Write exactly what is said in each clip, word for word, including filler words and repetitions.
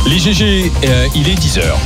Les G G, euh, il est dix heures.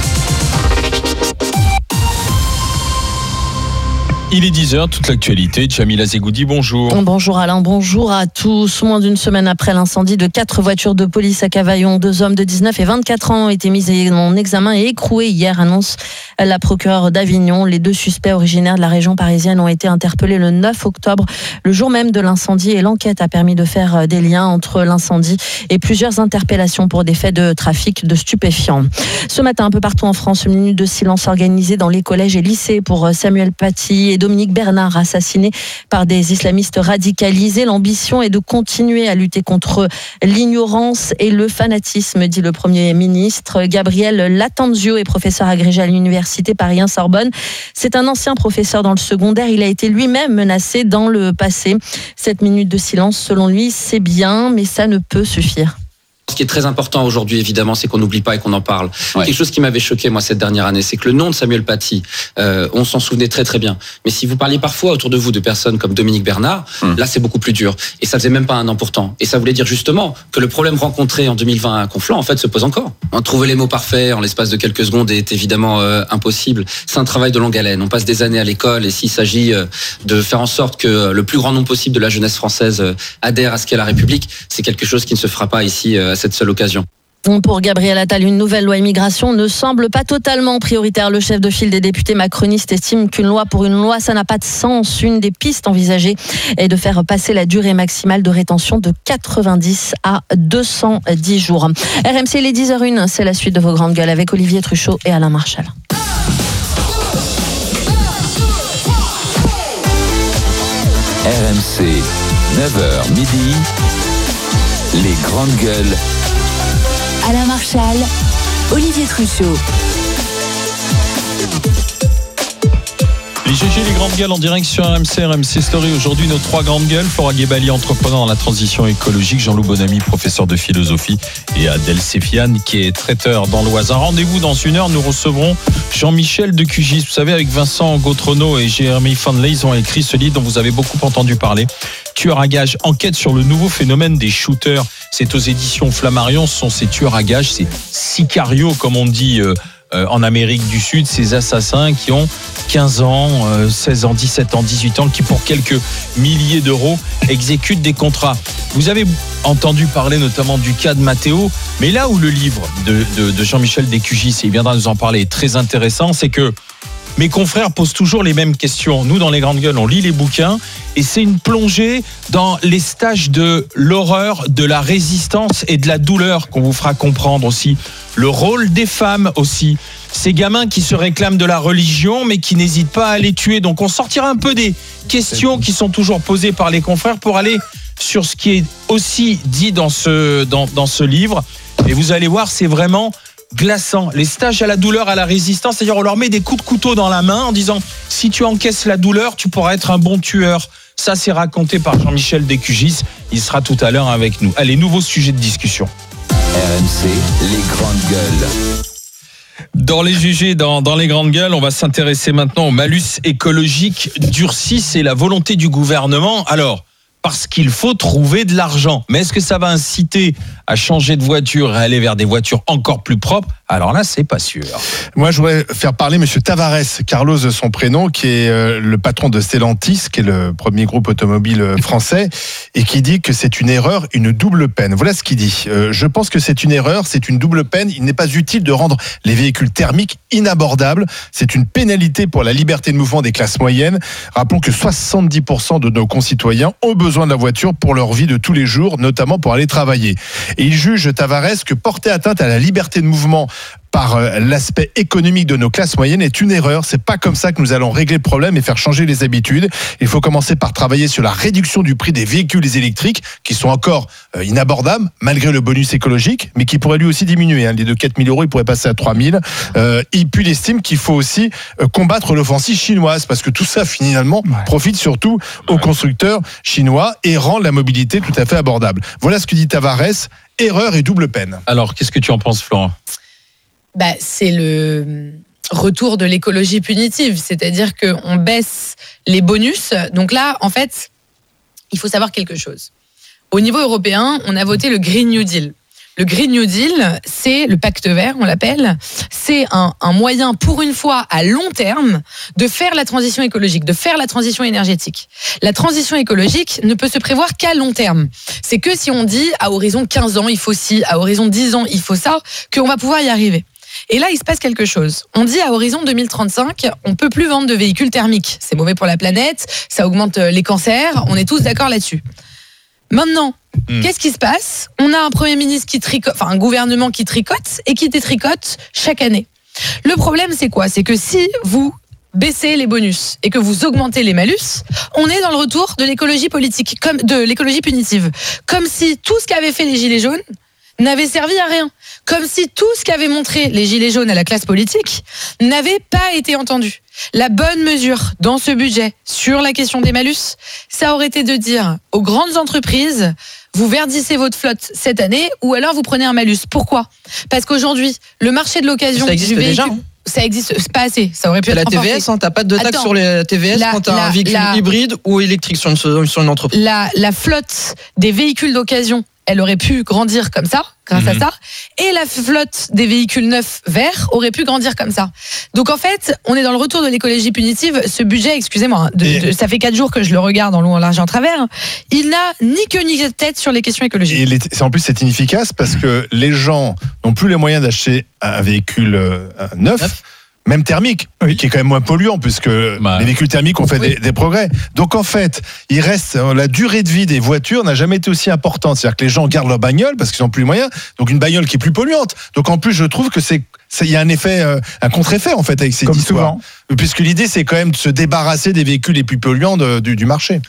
Il est dix heures, toute l'actualité. Jamila Zegoudi, bonjour. Bonjour Alain, bonjour à tous. Moins d'une semaine après l'incendie de quatre voitures de police à Cavaillon, deux hommes de dix-neuf et vingt-quatre ans ont été mis en examen et écroués hier, annonce la procureure d'Avignon. Les deux suspects originaires de la région parisienne ont été interpellés le neuf octobre, le jour même de l'incendie, et l'enquête a permis de faire des liens entre l'incendie et plusieurs interpellations pour des faits de trafic de stupéfiants. Ce matin, un peu partout en France, une minute de silence organisée dans les collèges et lycées pour Samuel Paty et Dominique Bernard, assassinés par des islamistes radicalisés. L'ambition est de continuer à lutter contre l'ignorance et le fanatisme, dit le Premier ministre. Gabriel Lattanzio est professeur agrégé à l'université Paris un Sorbonne. C'est un ancien professeur dans le secondaire. Il a été lui-même menacé dans le passé. Cette minute de silence, selon lui, c'est bien, mais ça ne peut suffire. Ce qui est très important aujourd'hui, évidemment, c'est qu'on n'oublie pas et qu'on en parle. Ouais. Quelque chose qui m'avait choqué, moi, cette dernière année, c'est que le nom de Samuel Paty, euh, on s'en souvenait très très bien. Mais si vous parliez parfois autour de vous de personnes comme Dominique Bernard, hum. là, c'est beaucoup plus dur. Et ça faisait même pas un an pourtant. Et ça voulait dire justement que le problème rencontré en deux mille vingt à Conflans, en fait, se pose encore. On trouver les mots parfaits en l'espace de quelques secondes est évidemment euh, impossible. C'est un travail de longue haleine. On passe des années à l'école, et s'il s'agit euh, de faire en sorte que le plus grand nombre possible de la jeunesse française euh, adhère à ce qu'est la République, c'est quelque chose qui ne se fera pas ici euh, à cette seule occasion. Pour Gabriel Attal, une nouvelle loi immigration ne semble pas totalement prioritaire. Le chef de file des députés macronistes estime qu'une loi pour une loi, ça n'a pas de sens. Une des pistes envisagées est de faire passer la durée maximale de rétention de quatre-vingt-dix à deux cent dix jours. R M C, les dix heures une, c'est la suite de vos grandes gueules avec Olivier Truchot et Alain Marchal. R M C, neuf heures midi, les grandes gueules. Alain Marchal, Olivier Truchot. Les G G, les grandes gueules en direct sur R M C, R M C Story. Aujourd'hui, nos trois grandes gueules. Flora Guébali, entrepreneur dans la transition écologique. Jean-Loup Bonamy, professeur de philosophie. Et Adèle Séfiane, qui est traiteur dans l'Oise. Un rendez-vous dans une heure. Nous recevrons Jean-Michel de Q G I S. Vous savez, avec Vincent Gautrenaud et Jérémy Fanley, ils ont écrit ce livre dont vous avez beaucoup entendu parler. Tueurs à gages, enquête sur le nouveau phénomène des shooters. C'est aux éditions Flammarion. Ce sont ces tueurs à gages, ces sicarios, comme on dit euh, euh, en Amérique du Sud, ces assassins qui ont quinze ans, euh, seize ans, dix-sept ans, dix-huit ans, qui pour quelques milliers d'euros exécutent des contrats. Vous avez entendu parler notamment du cas de Mathéo, mais là où le livre de, de, de Jean-Michel de Q G I S, et il viendra nous en parler, est très intéressant, c'est que mes confrères posent toujours les mêmes questions. Nous, dans les grandes gueules, on lit les bouquins et c'est une plongée dans les stages de l'horreur, de la résistance et de la douleur qu'on vous fera comprendre aussi. Le rôle des femmes aussi. Ces gamins qui se réclament de la religion mais qui n'hésitent pas à les tuer. Donc on sortira un peu des questions qui sont toujours posées par les confrères pour aller sur ce qui est aussi dit dans ce, dans, dans ce livre. Et vous allez voir, c'est vraiment glaçant. Les stages à la douleur, à la résistance, c'est-à-dire on leur met des coups de couteau dans la main en disant si tu encaisses la douleur, tu pourras être un bon tueur. Ça, c'est raconté par Jean-Michel de Q G I S. Il sera tout à l'heure avec nous. Allez, nouveau sujet de discussion. R M C, les grandes gueules. Dans les G G, dans, dans les grandes gueules, on va s'intéresser maintenant au malus écologique durci. C'est la volonté du gouvernement. Alors, parce qu'il faut trouver de l'argent. Mais est-ce que ça va inciter à changer de voiture et à aller vers des voitures encore plus propres ? Alors là, c'est pas sûr. Moi, je voudrais faire parler Monsieur Tavares, Carlos de son prénom, qui est euh, le patron de Stellantis, qui est le premier groupe automobile français, et qui dit que c'est une erreur, une double peine. Voilà ce qu'il dit. Euh, je pense que c'est une erreur, c'est une double peine. Il n'est pas utile de rendre les véhicules thermiques inabordables. C'est une pénalité pour la liberté de mouvement des classes moyennes. Rappelons que soixante-dix pour cent de nos concitoyens ont besoin de la voiture pour leur vie de tous les jours, notamment pour aller travailler. Et il juge, Tavares, que porter atteinte à la liberté de mouvement par l'aspect économique de nos classes moyennes est une erreur. C'est pas comme ça que nous allons régler le problème et faire changer les habitudes. Il faut commencer par travailler sur la réduction du prix des véhicules électriques qui sont encore inabordables malgré le bonus écologique, mais qui pourrait lui aussi diminuer. Les de quatre mille euros, il pourrait passer à trois mille. Euh, et puis il estime qu'il faut aussi combattre l'offensive chinoise parce que tout ça finalement ouais. profite surtout aux constructeurs chinois et rend la mobilité tout à fait abordable. Voilà ce que dit Tavares. Erreur et double peine. Alors, qu'est-ce que tu en penses, Florent ? Bah, c'est le retour de l'écologie punitive, c'est-à-dire qu'on baisse les bonus. Donc là, en fait, il faut savoir quelque chose. Au niveau européen, on a voté le Green New Deal. Le Green New Deal, c'est le pacte vert, on l'appelle. C'est un, un moyen, pour une fois, à long terme, de faire la transition écologique, de faire la transition énergétique. La transition écologique ne peut se prévoir qu'à long terme. C'est que si on dit à horizon quinze ans, il faut ci, à horizon dix ans, il faut ça, qu'on va pouvoir y arriver. Et là, il se passe quelque chose. On dit à horizon deux mille trente-cinq, on ne peut plus vendre de véhicules thermiques. C'est mauvais pour la planète, ça augmente les cancers, on est tous d'accord là-dessus. Maintenant, mmh. qu'est-ce qui se passe ? On a un Premier ministre qui tricote, enfin un gouvernement qui tricote et qui détricote chaque année. Le problème, c'est quoi ? C'est que si vous baissez les bonus et que vous augmentez les malus, on est dans le retour de l'écologie politique, comme de l'écologie punitive. Comme si tout ce qu'avaient fait les Gilets jaunes n'avait servi à rien. Comme si tout ce qu'avaient montré les Gilets jaunes à la classe politique n'avait pas été entendu. La bonne mesure dans ce budget sur la question des malus, ça aurait été de dire aux grandes entreprises, vous verdissez votre flotte cette année ou alors vous prenez un malus. Pourquoi ? Parce qu'aujourd'hui, le marché de l'occasion... Ça existe du véhicule, déjà, hein. Ça existe, c'est pas assez. Ça aurait pu c'est être la T V S, hein, t'as pas de taxe Attends, sur les T V S la, quand t'as la, un véhicule la, hybride ou électrique sur une, sur une entreprise. La, la flotte des véhicules d'occasion, elle aurait pu grandir comme ça, grâce mmh. à ça. Et la flotte des véhicules neufs verts aurait pu grandir comme ça. Donc en fait, on est dans le retour de l'écologie punitive. Ce budget, excusez-moi, de, et... de, ça fait quatre jours que je le regarde en long, en large et en travers. Il n'a ni queue ni tête sur les questions écologiques. Et les, en plus, c'est inefficace parce que les gens n'ont plus les moyens d'acheter un véhicule euh, neuf. neuf. Même thermique, oui. qui est quand même moins polluant, puisque bah, les véhicules thermiques ont fait oui. des, des progrès. Donc en fait, il reste la durée de vie des voitures n'a jamais été aussi importante. C'est-à-dire que les gens gardent leur bagnole parce qu'ils n'ont plus les moyens. Donc une bagnole qui est plus polluante. Donc en plus, je trouve que c'est il y a un effet, euh, un contre-effet en fait avec ces Comme histoires. Souvent. Puisque l'idée, c'est quand même de se débarrasser des véhicules les plus polluants de, du, du marché.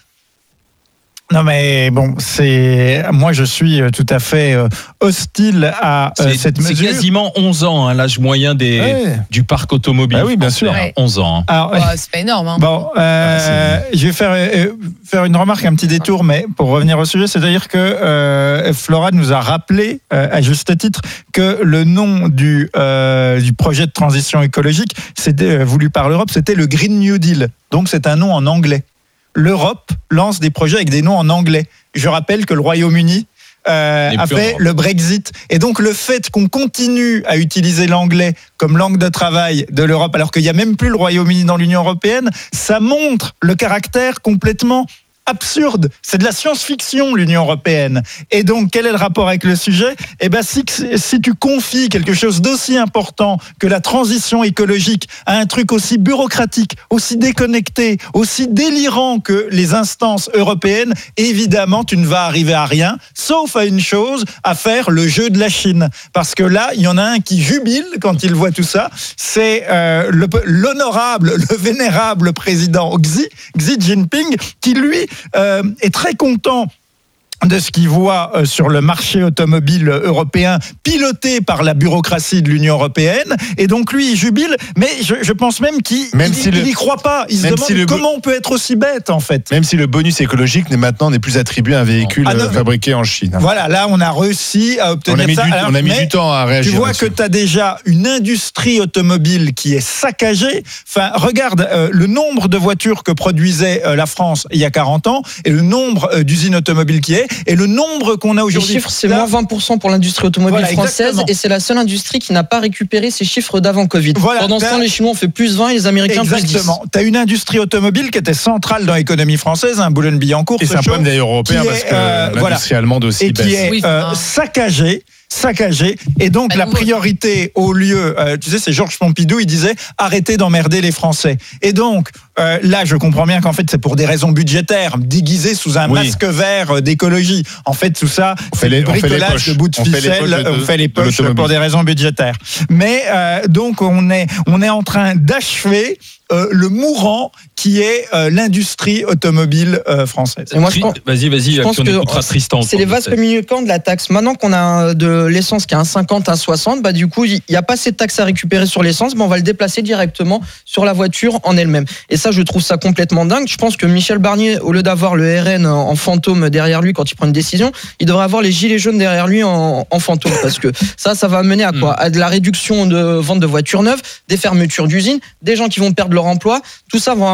Non mais bon, c'est moi je suis tout à fait hostile à euh, cette mesure. C'est quasiment onze ans hein, l'âge moyen des ouais. du parc automobile. Ah oui, bien sûr. Ouais. onze ans. Hein. Alors, oh, c'est pas énorme. Hein. Bon, euh, ah, je vais faire euh, faire une remarque, un petit détour, mais pour revenir au sujet, c'est-à-dire que euh, Flora nous a rappelé euh, à juste titre que le nom du euh, du projet de transition écologique, c'était euh, voulu par l'Europe, c'était le Green New Deal. Donc c'est un nom en anglais. L'Europe lance des projets avec des noms en anglais. Je rappelle que le Royaume-Uni euh, a fait le Brexit. Et donc le fait qu'on continue à utiliser l'anglais comme langue de travail de l'Europe, alors qu'il n'y a même plus le Royaume-Uni dans l'Union européenne, ça montre le caractère complètement absurde. C'est de la science-fiction, l'Union européenne. Et donc, quel est le rapport avec le sujet ? Eh ben, si, si tu confies quelque chose d'aussi important que la transition écologique à un truc aussi bureaucratique, aussi déconnecté, aussi délirant que les instances européennes, évidemment, tu ne vas arriver à rien, sauf à une chose, à faire le jeu de la Chine. Parce que là, il y en a un qui jubile quand il voit tout ça, c'est euh, le, l'honorable, le vénérable président Xi, Xi Jinping, qui lui Euh, est très content de ce qu'il voit euh, sur le marché automobile européen piloté par la bureaucratie de l'Union européenne, et donc lui il jubile, mais je, je pense même qu'il même il, si il le, y croit pas, il se demande si comment on peut être aussi bête en fait. Même si le bonus écologique n'est maintenant n'est plus attribué à un véhicule ah, non, fabriqué en Chine. Voilà, là on a réussi à obtenir on a mis ça. Du, Alors, on a mis du temps à réagir. Tu vois que tu as déjà une industrie automobile qui est saccagée. Enfin, regarde euh, le nombre de voitures que produisait euh, la France il y a quarante ans et le nombre euh, d'usines automobiles qui est et le nombre qu'on a aujourd'hui. Les chiffres, c'est moins vingt pour cent pour l'industrie automobile voilà, française exactement. Et c'est la seule industrie qui n'a pas récupéré ses chiffres d'avant Covid. Voilà, Pendant ce temps, les Chinois ont fait plus vingt et les Américains exactement. plus dix. Exactement. Tu as une industrie automobile qui était centrale dans l'économie française, un Boulogne-Billancourt. Et c'est un problème d'ailleurs européen parce que euh, l'industrie voilà, allemande aussi et qui baisse. est oui, euh, saccagée. saccagé et donc bah, la priorité au lieu euh, tu sais c'est Georges Pompidou il disait arrêtez d'emmerder les Français et donc euh, là je comprends bien qu'en fait c'est pour des raisons budgétaires déguisées sous un oui. masque vert d'écologie en fait tout ça on fait les, bricolage de bouts de ficelle on fait les poches, de, pour des raisons budgétaires mais euh, donc on est on est en train d'achever Euh, le mourant qui est euh, l'industrie automobile euh, française. Et moi, je pense, vas-y, vas-y, je pense que Tristan. C'est les vases communicants de la taxe. Maintenant qu'on a de l'essence qui a un cinquante, un soixante, bah du coup, il n'y a pas assez de taxes à récupérer sur l'essence, mais on va le déplacer directement sur la voiture en elle-même. Et ça, je trouve ça complètement dingue. Je pense que Michel Barnier, au lieu d'avoir le R N en fantôme derrière lui quand il prend une décision, il devrait avoir les gilets jaunes derrière lui en, en fantôme, parce que ça, ça va mener à quoi ? À de la réduction de vente de voitures neuves, des fermetures d'usines, des gens qui vont perdre leur emploi, tout ça va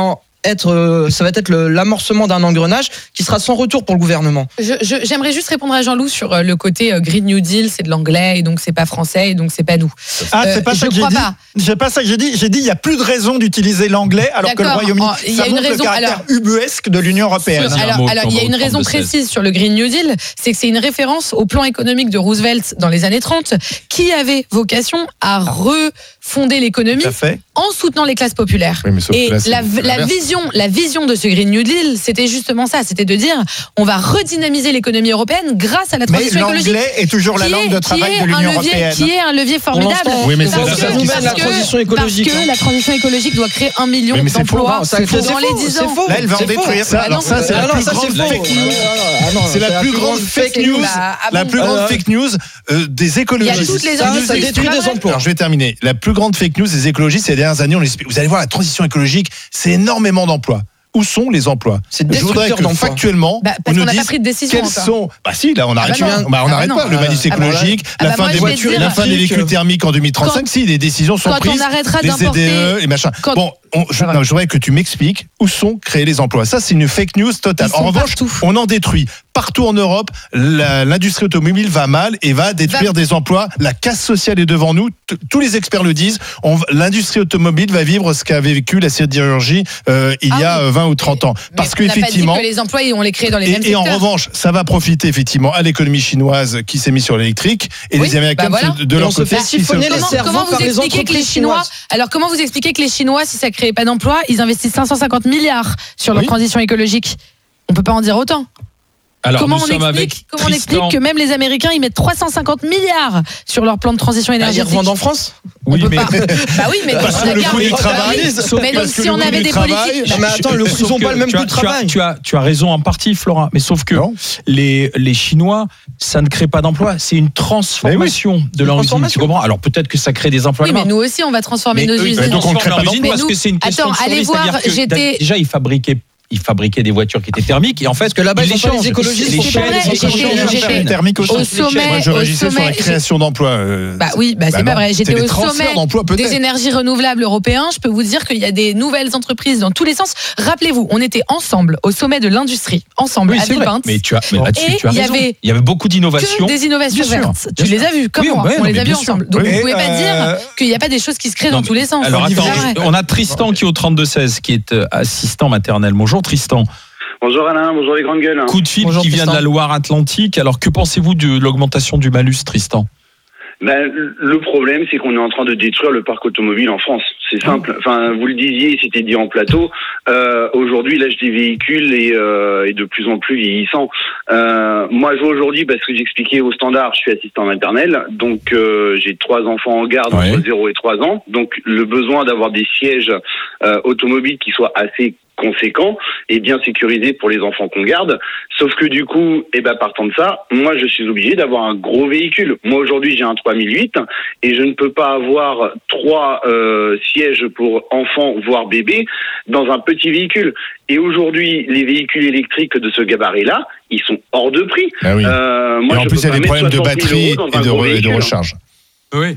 être, euh, ça va être le, l'amorcement d'un engrenage qui sera sans retour pour le gouvernement. Je, je, j'aimerais juste répondre à Jean-Loup sur le côté Green New Deal, c'est de l'anglais et donc c'est pas français et donc c'est pas nous. Ah, c'est pas Euh, ça je que j'ai crois dit. pas. C'est pas ça que j'ai dit. J'ai dit il y a plus de raison d'utiliser l'anglais alors que le D'accord. Royaume-Uni. Oh, il y a ça une montre raison, le caractère alors- ubuesque de l'Union européenne. Sur- Alors, un mot alors, il y a comme une au raison trente-deux seize. précise sur le Green New Deal, c'est que c'est une référence au plan économique de Roosevelt dans les années trente, qui avait vocation à refonder l'économie Tout à fait. en soutenant les classes populaires. Oui, mais sauf Et que là, c'est la, la l'inverse. vision, la vision de ce Green New Deal, c'était justement ça, c'était de dire, on va redynamiser l'économie européenne grâce à la Mais transition écologique. l'anglais est toujours la qui langue est- de qui travail est de un l'Union levier- européenne. Qui est un levier formidable. l'instant, Oui, mais c'est parce la que- seule nouvelle, parce la que- transition écologique, Parce que hein. la transition écologique doit créer un million Oui, mais c'est faux, d'emplois non, ça- dans c'est faux, les dix c'est ans. faux. Là, elle va en C'est faux. détruire. Ça, Ah alors non, ça, c'est Ah la non, plus ça, grande c'est faux. fake news. Ah non, C'est la plus grande fake news. Bah, ah La bon plus grande Euh, fake news euh, des écologistes. Il y a toutes les Ça, industries ça qui détruit des travaillent. emplois. Alors je vais terminer. La plus grande fake news des écologistes ces dernières années, on explique. Vous allez voir, la transition écologique, c'est énormément d'emplois. Où sont les emplois? C'est Je voudrais destructeur que d'emplois. factuellement, Bah, parce on nous qu'on n'a pas dise pris de décision quels encore. sont. Bah si, là on arrête bah pas. non. Bah, on Ah bah n'arrête non. pas. Le manif Ah bah écologique, Ah la bah fin moi, des je vais voitures, dire la un fin des truc. véhicules thermiques en deux mille trente-cinq. Quand- Si, des décisions sont quand on prises. arrêtera Les d'importer- C D E et machin. quand- Bon, on- je, Ça va. non, je voudrais que tu m'expliques où sont créés les emplois. Ça, c'est une fake news totale. Ils En sont revanche, partout. on en détruit. Partout en Europe, la- l'industrie automobile va mal et va détruire des emplois. La casse sociale est devant nous. T- Tous les experts le disent. On va- L'industrie automobile va vivre ce qu'a vécu la sidérurgie euh, il y a Ah oui. euh, vingt ou trente ans. Mais Parce on n'a pas dit qu'effectivement. que les emplois, on les crée dans les mêmes Et, et en secteurs. revanche, ça va profiter effectivement à l'économie chinoise qui s'est mise sur l'électrique et Oui, les Américains bah voilà. de, de Et leur on se côté fait qui se- chiffonner les Comment, cerveaux comment par vous les expliquez que les entreprises Chinois, chinoises. alors comment vous expliquez que les Chinois, si ça crée pas d'emplois, ils investissent cinq cent cinquante milliards sur leur Oui. transition écologique? On peut pas en dire autant. Alors, comment nous on sommes explique, avec comment on explique Tristan. que même les Américains ils mettent trois cent cinquante milliards sur leur plan de transition Ah, Ils énergétique? revendent en France. Oui, On peut mais pas. Bah oui, mais Parce que le regarde, coût du bah travail, oui, sauf mais parce donc, que si le on coût avait du des travail- politiques, Non, mais attends, le- Sauf ils ont que pas le même tu coût as- de tu as- travail. Tu as, tu as raison en partie, Flora. Mais sauf que Non. les, les Chinois, ça ne crée pas d'emplois. C'est une transformation de leur usine. Tu transformation. comprends? Alors peut-être que ça crée des emplois oui, mais là-bas. nous aussi on va transformer Mais nos eux, ils usines. donc on ne crée transforment pas leur usine d'emplois. parce Mais que c'est une nous- question attends, de survie. allez voir, C'est-à-dire que j'étais- déjà ils fabriquaient ils fabriquaient des voitures qui étaient thermiques et en fait que là-bas, ils ils ont pas les changent. écologistes Les pour chaînes, faire des- les j'étais- chaînes, les j'étais- chaînes. thermique aussi. Au sommet, Moi, je au réagissais sur la sommet, création d'emplois. euh, Bah oui, bah, c'est bah pas non, vrai. c'est J'étais des au transferts sommet d'emplois, peut-être. des énergies renouvelables européens. Je peux vous dire qu'il y a des nouvelles entreprises dans tous les sens. Rappelez-vous, on était ensemble au sommet de l'industrie, ensemble Oui, à c'est vrai. Villepinte. Mais tu as mais là-dessus Et tu as il y raison. avait Il y avait beaucoup d'innovations. Que des innovations Bien sûr, vertes. bien Tu les sûr. as vues comme Oui, moi. ouais, on non, les mais a vues bien sûr. ensemble. Donc Oui, vous pouvez pas euh, dire qu'il n'y a pas des choses qui se créent Non, dans tous les sens. Alors C'est attends, pas vrai. on a Tristan qui est au trente-deux seize qui est euh, assistant maternel. Bonjour Tristan. Bonjour Alain, bonjour les grandes gueules. Coup de fil Bonjour, qui vient Tristan. de la Loire-Atlantique. Alors que pensez-vous de l'augmentation du malus, Tristan? Ben, le problème, c'est qu'on est en train de détruire le parc automobile en France. C'est simple. Enfin, vous le disiez, c'était dit en plateau. Euh, aujourd'hui, l'âge des véhicules est, euh, est de plus en plus vieillissant. Euh, moi, je vois aujourd'hui, parce que j'expliquais au standard, je suis assistant maternel, donc euh, j'ai trois enfants en garde Ouais. entre zéro et trois ans. Donc, le besoin d'avoir des sièges euh, automobiles qui soient assez conséquents et bien sécurisés pour les enfants qu'on garde. Sauf que du coup, eh ben, partant de ça, moi, je suis obligé d'avoir un gros véhicule. Moi, aujourd'hui, j'ai un trois mille huit et je ne peux pas avoir trois euh, sièges pour enfants, voire bébés, dans un petit véhicule. Et aujourd'hui, les véhicules électriques de ce gabarit-là, ils sont hors de prix. Ah oui. Euh, moi, Et en je plus, peux il y a pas des mettre problèmes de soixante mille batterie euros dans et un de, gros re- et de véhicule. recharge. Oui.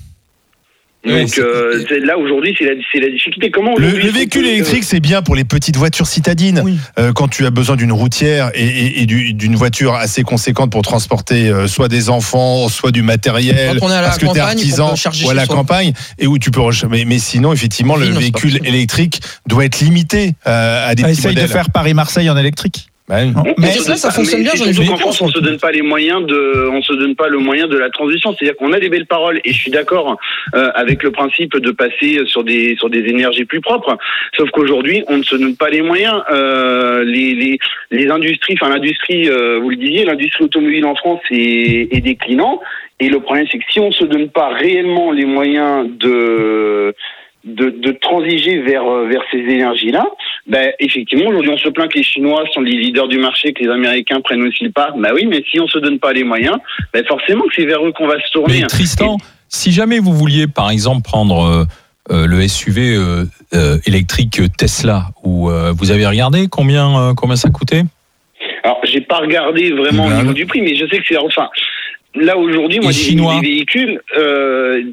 Donc Oui, c'est- euh, c'est- là aujourd'hui c'est la, c'est la difficulté. Comment Le, aujourd'hui le il faut véhicule que- électrique, c'est bien pour les petites voitures citadines. Oui. Euh, quand tu as besoin d'une routière et, et- et du- d'une voiture assez conséquente pour transporter euh, soit des enfants, soit du matériel, Quand on est à la parce que tu es campagne, artisan qu'on peut charger ou à chez la soi. campagne, et où tu peux. recharger. Mais, mais sinon, effectivement, le Oui, non, c'est pas véhicule possible. électrique doit être limité euh, à des petits Essaye de modèles. faire Paris-Marseille en électrique. Bah oui. On- Mais on se ça, donne ça pas- fonctionne mais bien, c'est j'en ai surtout vu qu'en beaucoup, France, on se donne pas les moyens de, on se donne pas le moyen de la transition. C'est-à-dire qu'on a des belles paroles et je suis d'accord euh, avec le principe de passer sur des sur des énergies plus propres. Sauf qu'aujourd'hui, on ne se donne pas les moyens. Euh, les les les industries, enfin l'industrie, euh, vous le disiez, l'industrie automobile en France est, est déclinant. Et le problème, c'est que si on se donne pas réellement les moyens de de, de transiger vers vers ces énergies-là, ben effectivement aujourd'hui on se plaint que les Chinois sont les leaders du marché, que les Américains prennent aussi le pas. Ben oui, mais si on se donne pas les moyens, ben forcément que c'est vers eux qu'on va se tourner. Mais Tristan, si jamais vous vouliez par exemple prendre euh, euh, le S U V euh, euh, électrique Tesla, où euh, vous avez regardé combien euh, combien ça coûtait? Alors j'ai pas regardé vraiment au Ben, niveau du prix, mais je sais que c'est enfin là aujourd'hui moi Les des, Chinois. des véhicules. Euh,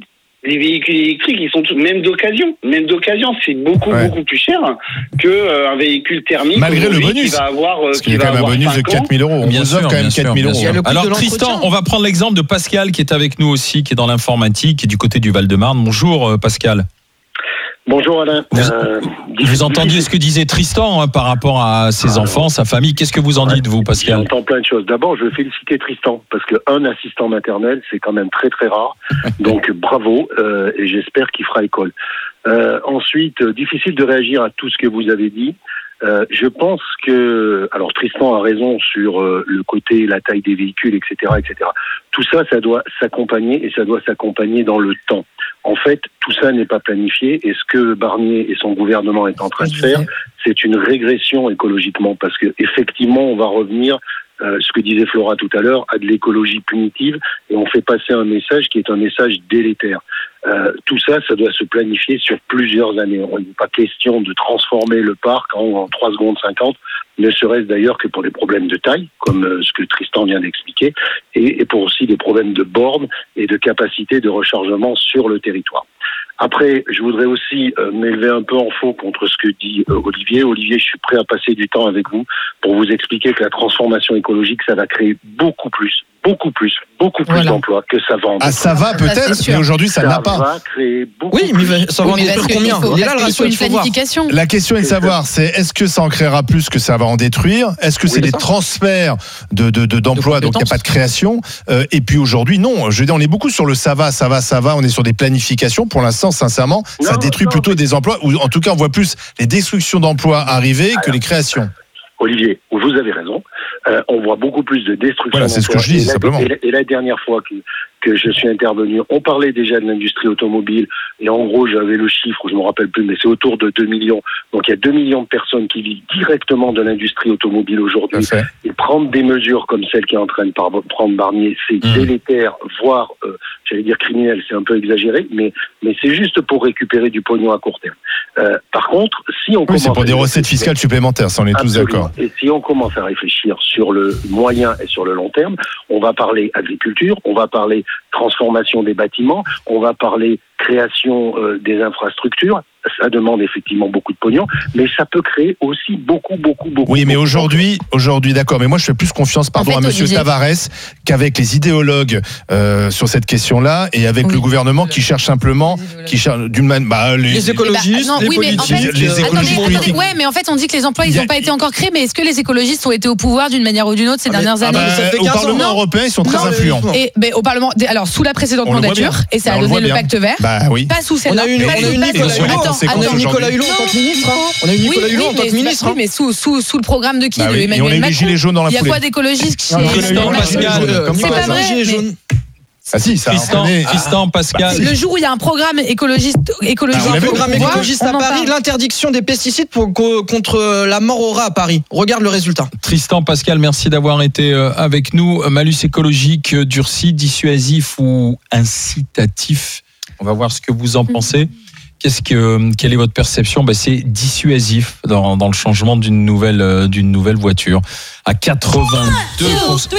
les véhicules électriques, ils sont tous, même d'occasion, même d'occasion, c'est beaucoup Ouais. beaucoup plus cher que euh, un véhicule thermique. Malgré le aujourd'hui, bonus. qui va avoir, euh, Parce qu'il qui y a va quand même un avoir bonus de cinq ans. quatre mille euros. On Bien vous sûr, offre quand même bien sûr, quatre mille bien euros. sûr. le prix Alors de Tristan, l'entretien. on va prendre l'exemple de Pascal qui est avec nous aussi, qui est dans l'informatique, qui est du côté du Val-de-Marne. Bonjour euh, Pascal. Bonjour Alain. Vous- Euh, Vous entendiez ce que disait Tristan hein, par rapport à ses Ah, enfants, sa famille. Qu'est-ce que vous en Ouais. dites, vous, Pascal? J'entends plein de choses. D'abord, je veux féliciter Tristan parce qu'un assistant maternel, c'est quand même très très rare. Donc bravo euh, et j'espère qu'il fera école. Euh, ensuite, euh, difficile de réagir à tout ce que vous avez dit. Euh, je pense que, alors Tristan a raison sur euh, le côté, la taille des véhicules, et cetera, et cetera. Tout ça, ça doit s'accompagner et ça doit s'accompagner dans le temps. En fait, tout ça n'est pas planifié et ce que Barnier et son gouvernement est en train de faire, c'est une régression écologiquement parce que effectivement, on va revenir, euh, ce que disait Flora tout à l'heure, à de l'écologie punitive et on fait passer un message qui est un message délétère. Euh, tout ça, ça doit se planifier sur plusieurs années. Il n'est pas question de transformer le parc en, en trois secondes cinquante, ne serait-ce d'ailleurs que pour des problèmes de taille, comme euh, ce que Tristan vient d'expliquer, et, et pour aussi des problèmes de bornes et de capacité de rechargement sur le territoire. Après, je voudrais aussi euh, m'élever un peu en faux contre ce que dit euh, Olivier. Olivier, je suis prêt à passer du temps avec vous pour vous expliquer que la transformation écologique, ça va créer beaucoup plus, beaucoup plus, beaucoup plus Voilà. d'emplois que ça va en Ah, ça va c'est peut-être, sûr. mais aujourd'hui, ça n'a pas. va créer beaucoup Oui, mais plus. ça va en Oui, mais parce détruire qu'il combien faut- Il est là le parce qu'il faut ratio, une il faut voir. planification. La question est de savoir, c'est est-ce que ça en créera plus que ça va en détruire? Est-ce que Oui, c'est des c'est ça. transferts de, de, de- d'emplois, donc il n'y a compétences. pas de création? Euh, et puis aujourd'hui, non. Je veux dire, on est beaucoup sur le ça va, ça va, ça va. On est sur des planifications. Pour l'instant, sincèrement, ça Non, détruit non, plutôt mais- des emplois, ou en tout cas, on voit plus les destructions d'emplois arriver que les créations. Olivier, vous avez raison. Euh, on voit beaucoup plus de destruction Voilà, c'est ce que d'emplois. je dis, Et la- simplement. Et la, et la dernière fois que, que je suis intervenu, on parlait déjà de l'industrie automobile. Et en gros, j'avais le chiffre, je ne me rappelle plus, mais c'est autour de deux millions. Donc il y a deux millions de personnes qui vivent directement de l'industrie automobile Tout à aujourd'hui. fait. Et prendre des mesures comme celle qui est en train de par- prendre Barnier, c'est Mmh. délétère, voire, euh, j'allais dire criminel, c'est un peu exagéré, mais, mais c'est juste pour récupérer du pognon à court terme. Euh, par contre, si on Oui, commence c'est pour à des y recettes réfléchir- fiscales supplémentaires, ça on est tous Absolument. d'accord. Et si on commence à réfléchir sur le moyen et sur le long terme, on va parler agriculture, on va parler transformation des bâtiments, on va parler création euh, des infrastructures. Ça demande effectivement beaucoup de pognon, mais ça peut créer aussi beaucoup, beaucoup, beaucoup. Oui, mais beaucoup aujourd'hui, aujourd'hui, d'accord. Mais moi, je fais plus confiance, pardon, En fait, à Monsieur Olivier- Tavares qu'avec les idéologues euh, sur cette question-là, et avec Oui. le gouvernement qui cherche simplement, qui cherche d'une manière, bah, les, Les écologistes, Bah, non, les oui, mais en politiques. fait, les euh, écologistes Attendez, attendez, politiques. ouais, mais en fait, on dit que les emplois, Il ils y a- n'ont pas été encore créés, mais est-ce que les écologistes ont été au pouvoir d'une manière ou d'une autre ces Ah, mais- dernières ah, années bah, ça fait au quinze ans, Parlement non européen, ils sont très Non, influents. non. Et ben, au Parlement, alors sous la précédente On le voit mandature, bien. et ça Bah, a on le donné voit le bien. pacte vert, Bah oui. pas sous On celle-là. a eu, Pas on a sous- eu pas Nicolas sous- Hulot. Attends, c'est On a quoi eu attends. Nicolas Hulot en Non. tant que ministre. hein. On a eu Oui, Nicolas oui, Hulot en tant mais, que ministre. oui, hein. mais sous, sous, sous le programme de qui Bah De oui. Et Emmanuel on a eu les Macron. gilets jaunes dans la Il y a foulée. quoi d'écologistes qui Non, est- Nicolas Tristan, Hulot, Pascal. euh, comme C'est par pas hasard. vrai, Gilets mais- jaunes. Ah si, ça. Tristan, on est- Tristan, Pascal. Le jour où il y a un programme écologiste, écologiste Ah, on Un l'avait au programme pouvoir, écologiste on à en Paris, parle. l'interdiction des pesticides pour- co- contre la mort au rat à Paris. Regarde le résultat. Tristan, Pascal, merci d'avoir été euh, avec nous. Malus écologique euh, durci, dissuasif ou incitatif? On va voir ce que vous en pensez. Qu'est-ce que, quelle est votre perception? Ben, c'est dissuasif dans, dans le changement d'une nouvelle, euh, d'une nouvelle voiture. À quatre-vingt-deux pour cent.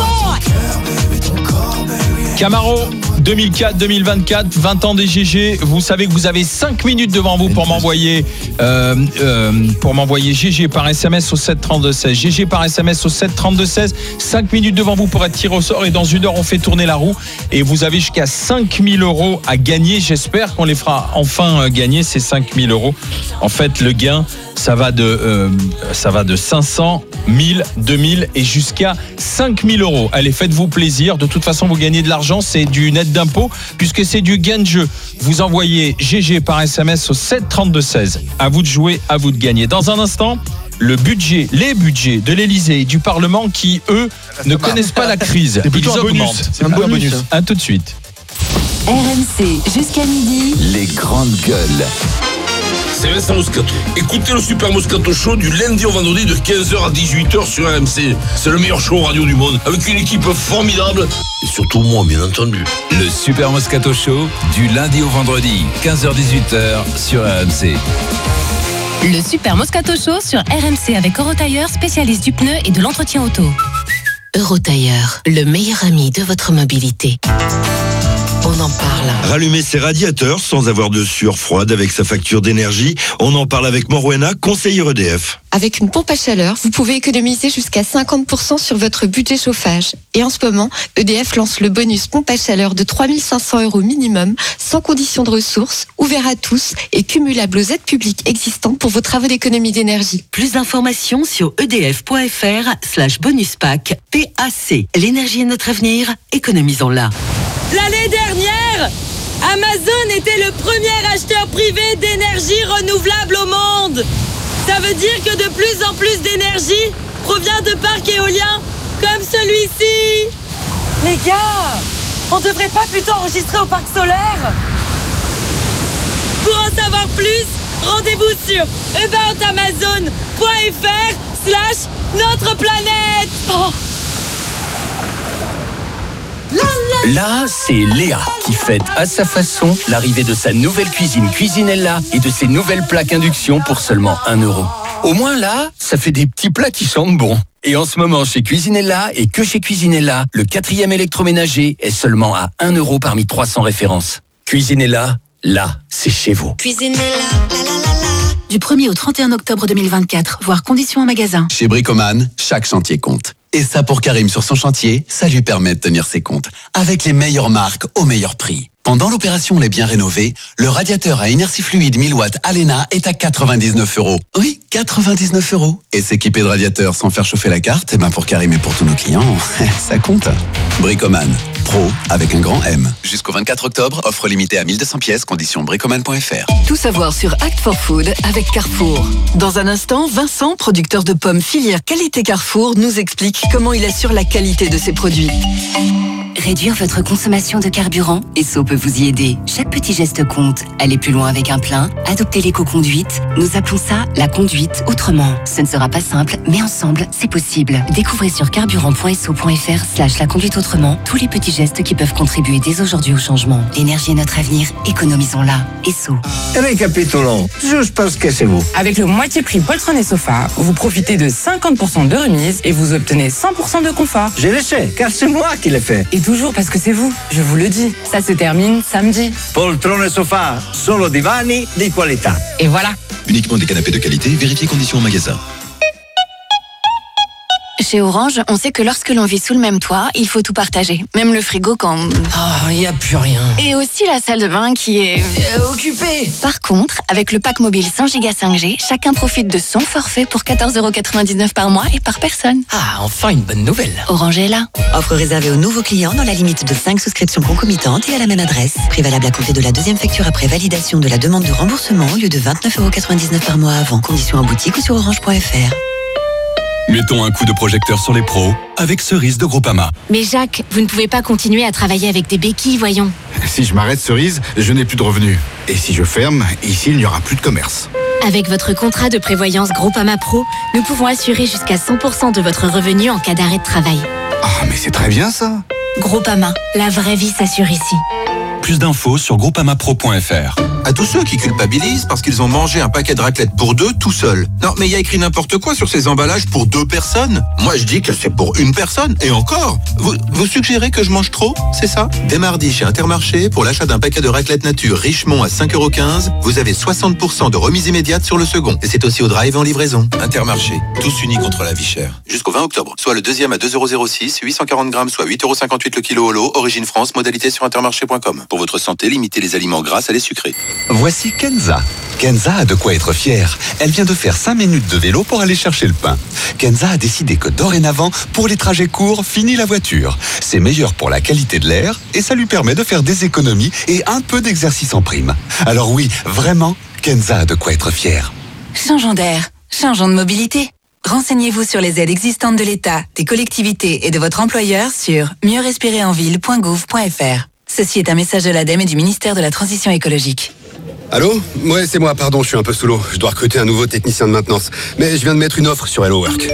Camaro deux mille quatre deux mille vingt-quatre, vingt ans des G G. Vous savez que vous avez cinq minutes devant vous pour m'envoyer euh, euh, pour m'envoyer G G par S M S au sept trente-deux seize. G G par S M S au sept trente-deux seize. cinq minutes devant vous pour être tiré au sort et dans une heure on fait tourner la roue et vous avez jusqu'à cinq mille euros à gagner. J'espère qu'on les fera enfin euh, gagner ces cinq mille euros. En fait, le gain, ça va de euh, ça va de cinq cents, mille, deux mille et jusqu'à cinq mille euros. Allez, faites-vous plaisir. De toute façon, vous gagnez de l'argent, c'est du net d'impôt puisque c'est du gain de jeu. Vous envoyez G G par S M S au sept trente-deux seize. À vous de jouer, à vous de gagner. Dans un instant, le budget, les budgets de l'Élysée et du Parlement qui, eux, ne connaissent pas la crise. C'est plutôt Ils un bonus. augmentent. C'est plutôt un bonus. À tout de suite. R M C jusqu'à midi. Les grandes gueules. C'est Vincent Moscato. Écoutez le Super Moscato Show du lundi au vendredi de quinze heures à dix-huit heures sur R M C. C'est le meilleur show radio du monde, avec une équipe formidable, et surtout moi, bien entendu. Le Super Moscato Show du lundi au vendredi, quinze heures dix-huit heures sur R M C. Le Super Moscato Show sur R M C avec Eurotailleur, spécialiste du pneu et de l'entretien auto. Eurotailleur, le meilleur ami de votre mobilité. Au on en parle. Rallumer ses radiateurs sans avoir de sueur froide avec sa facture d'énergie. On en parle avec Morwena, conseiller E D F. Avec une pompe à chaleur, vous pouvez économiser jusqu'à cinquante pour cent sur votre budget chauffage. Et en ce moment, E D F lance le bonus pompe à chaleur de trois mille cinq cents euros minimum, sans condition de ressources, ouvert à tous et cumulable aux aides publiques existantes pour vos travaux d'économie d'énergie. Plus d'informations sur edf.fr slash bonuspack. P A C. L'énergie est notre avenir, économisons-la. L'année dernière, Amazon était le premier acheteur privé d'énergie renouvelable au monde. Ça veut dire que de plus en plus d'énergie provient de parcs éoliens comme celui-ci. Les gars, on devrait pas plutôt enregistrer au parc solaire? Pour en savoir plus, rendez-vous sur aboutamazon.fr slash notre planète. Oh. Là, c'est Léa qui fête à sa façon l'arrivée de sa nouvelle cuisine Cuisinella et de ses nouvelles plaques induction pour seulement un euro. Au moins là, ça fait des petits plats qui sentent bon. Et en ce moment, chez Cuisinella et que chez Cuisinella, le quatrième électroménager est seulement à un euro parmi trois cents références. Cuisinella, là, c'est chez vous. Cuisinella, la la la la. Du premier au trente et un octobre deux mille vingt-quatre, voire conditions en magasin. Chez Bricoman, chaque chantier compte. Et ça, pour Karim sur son chantier, ça lui permet de tenir ses comptes. Avec les meilleures marques au meilleur prix. Pendant l'opération Les Biens Rénovés, le radiateur à inertie fluide mille watts Alena est à quatre-vingt-dix-neuf euros. Oui, quatre-vingt-dix-neuf euros. Et s'équiper de radiateur sans faire chauffer la carte, eh ben pour Karim et pour tous nos clients, ça compte. Bricoman, pro avec un grand M. Jusqu'au vingt-quatre octobre, offre limitée à mille deux cents pièces, conditions bricoman point f r. Tout savoir sur Act for Food avec Carrefour. Dans un instant, Vincent, producteur de pommes filière qualité Carrefour, nous explique comment il assure la qualité de ses produits. Réduire votre consommation de carburant, Esso peut vous y aider. Chaque petit geste compte. Aller plus loin avec un plein, adopter l'éco-conduite. Nous appelons ça la conduite autrement. Ce ne sera pas simple, mais ensemble, c'est possible. Découvrez sur carburant.esso.fr slash la conduite autrement tous les petits gestes qui peuvent contribuer dès aujourd'hui au changement. L'énergie est notre avenir, économisons-la. Esso. Récapitulons, juste parce que c'est vous. Avec le moitié prix poltron et sofa, vous profitez de cinquante pour cent de remise et vous obtenez cent pour cent de confort. Je le sais, car c'est moi qui l'ai fait. Et toujours parce que c'est vous, je vous le dis. Ça se termine samedi. Poltron et sofa, solo divani di qualità. Et voilà. Uniquement des canapés de qualité, vérifiez conditions au magasin. Chez Orange, on sait que lorsque l'on vit sous le même toit, il faut tout partager. Même le frigo quand... Oh, il n'y a plus rien. Et aussi la salle de bain qui est... Euh, occupée. Par contre, avec le pack mobile cent giga cinq G, chacun profite de son forfait pour quatorze euros quatre-vingt-dix-neuf par mois et par personne. Ah, enfin une bonne nouvelle. Orange est là. Offre réservée aux nouveaux clients dans la limite de cinq souscriptions concomitantes et à la même adresse. Prix valable à compter de la deuxième facture après validation de la demande de remboursement au lieu de vingt-neuf euros quatre-vingt-dix-neuf par mois avant. Conditions en boutique ou sur orange point f r. Mettons un coup de projecteur sur les pros avec Cerise de Groupama. Mais Jacques, vous ne pouvez pas continuer à travailler avec des béquilles, voyons. Si je m'arrête Cerise, je n'ai plus de revenus. Et si je ferme, ici il n'y aura plus de commerce. Avec votre contrat de prévoyance Groupama Pro, nous pouvons assurer jusqu'à cent pour cent de votre revenu en cas d'arrêt de travail. Ah, mais c'est très bien ça. Groupama, la vraie vie s'assure ici. Plus d'infos sur groupama pro point f r. À tous ceux qui culpabilisent parce qu'ils ont mangé un paquet de raclette pour deux tout seuls. Non, mais il y a écrit n'importe quoi sur ces emballages pour deux personnes. Moi, je dis que c'est pour une personne. Et encore, vous, vous suggérez que je mange trop, c'est ça? Dès mardi, chez Intermarché, pour l'achat d'un paquet de raclette nature Richemont à cinq euros quinze, vous avez soixante pour cent de remise immédiate sur le second. Et c'est aussi au drive en livraison. Intermarché, tous unis contre la vie chère. Jusqu'au vingt octobre. Soit le deuxième à deux euros zéro six, huit cent quarante grammes, soit huit euros cinquante-huit le kilo au lot. Origine France, modalité sur intermarché point com. Pour votre santé, limitez les aliments gras à les sucrés. Voici Kenza. Kenza a de quoi être fière. Elle vient de faire cinq minutes de vélo pour aller chercher le pain. Kenza a décidé que dorénavant, pour les trajets courts, fini la voiture. C'est meilleur pour la qualité de l'air et ça lui permet de faire des économies et un peu d'exercice en prime. Alors oui, vraiment, Kenza a de quoi être fière. Changeons d'air, changeons de mobilité. Renseignez-vous sur les aides existantes de l'État, des collectivités et de votre employeur sur mieux respirer en ville point gouv point f r. Ceci est un message de l'ADEME et du ministère de la Transition écologique. Allô? Ouais, c'est moi, pardon, je suis un peu sous l'eau. Je dois recruter un nouveau technicien de maintenance. Mais je viens de mettre une offre sur Hello Work.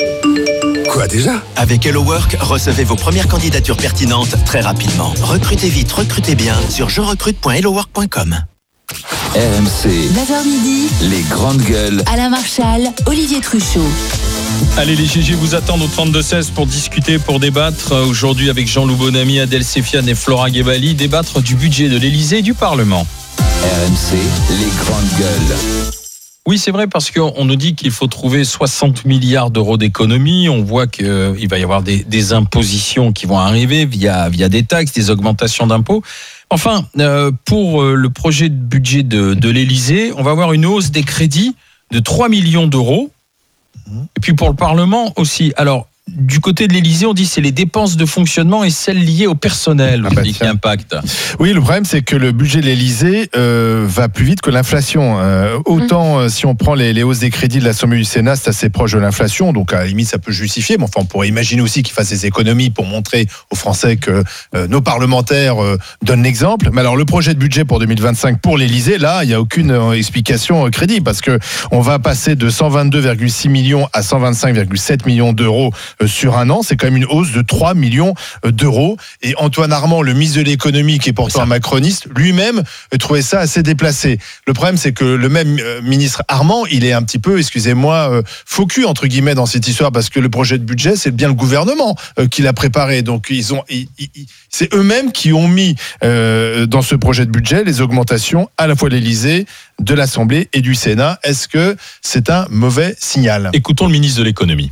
Quoi déjà? Avec Hello Work, recevez vos premières candidatures pertinentes très rapidement. Recrutez vite, recrutez bien sur je recrute point hello work point com. R M C, neuf heures midi, les grandes gueules. Alain Marchal, Olivier Truchot. Allez, les G G vous attendent au trente-deux seize pour discuter, pour débattre. Aujourd'hui avec Jean-Loup Bonamy, Adèle Sefiane et Flora Guébali, débattre du budget de l'Élysée et du Parlement. R M C, les grandes gueules. Oui, c'est vrai, parce qu'on nous dit qu'il faut trouver soixante milliards d'euros d'économies. On voit qu'il va y avoir des, des impositions qui vont arriver via, via des taxes, des augmentations d'impôts. Enfin, euh, pour le projet de budget de, de l'Élysée, on va avoir une hausse des crédits de trois millions d'euros. Et puis pour le Parlement aussi. Alors, du côté de l'Élysée, on dit que c'est les dépenses de fonctionnement et celles liées au personnel ah bah qui impactent. Oui, le problème, c'est que le budget de l'Élysée euh, va plus vite que l'inflation. Euh, autant mmh. euh, si on prend les, les hausses des crédits de l'Assemblée du Sénat, c'est assez proche de l'inflation, donc à la limite, ça peut justifier. Mais enfin, on pourrait imaginer aussi qu'ils fassent des économies pour montrer aux Français que euh, nos parlementaires euh, donnent l'exemple. Mais alors, le projet de budget pour deux mille vingt-cinq pour l'Élysée, là, il n'y a aucune euh, explication euh, crédible, parce que on va passer de cent vingt-deux virgule six millions à cent vingt-cinq virgule sept millions d'euros sur un an, c'est quand même une hausse de trois millions d'euros. Et Antoine Armand, le ministre de l'économie, qui est pourtant un macroniste, lui-même trouvait ça assez déplacé. Le problème, c'est que le même ministre Armand, il est un petit peu, excusez-moi, faux cul, entre guillemets, dans cette histoire, parce que le projet de budget, c'est bien le gouvernement qui l'a préparé. Donc, ils ont, ils, ils, c'est eux-mêmes qui ont mis euh, dans ce projet de budget les augmentations à la fois de l'Élysée, de l'Assemblée et du Sénat. Est-ce que c'est un mauvais signal ? Écoutons le ministre de l'économie.